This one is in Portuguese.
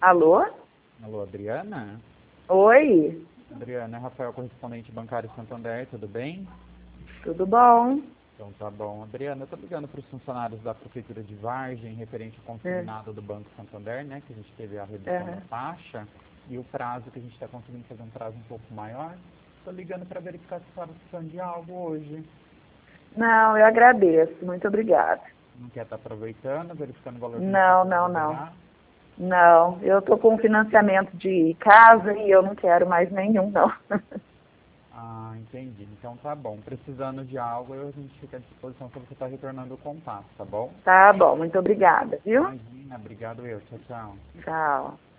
Alô? Alô, Adriana? Oi, Adriana, é Rafael, correspondente bancário Santander, tudo bem? tudo bom? Então tá bom. Adriana, eu tô ligando para os funcionários da Prefeitura de Vargem, referente ao consignado do Banco Santander, né, que a gente teve a redução da Aham. taxa, e o prazo que a gente está conseguindo fazer um prazo um pouco maior. Tô ligando para verificar se estava precisando de algo hoje. Não, eu agradeço, muito obrigada. Não quer estar aproveitando, verificando o valor que a gente Não, conseguiu não, não. liberar? Não, eu estou com financiamento de casa e eu não quero mais nenhum, não. Ah, entendi. Então tá bom. Precisando de algo, a gente fica à disposição para você estar retornando o contato, tá bom? Tá bom, muito obrigada, viu? Imagina, obrigado eu. Tchau, tchau. Tchau.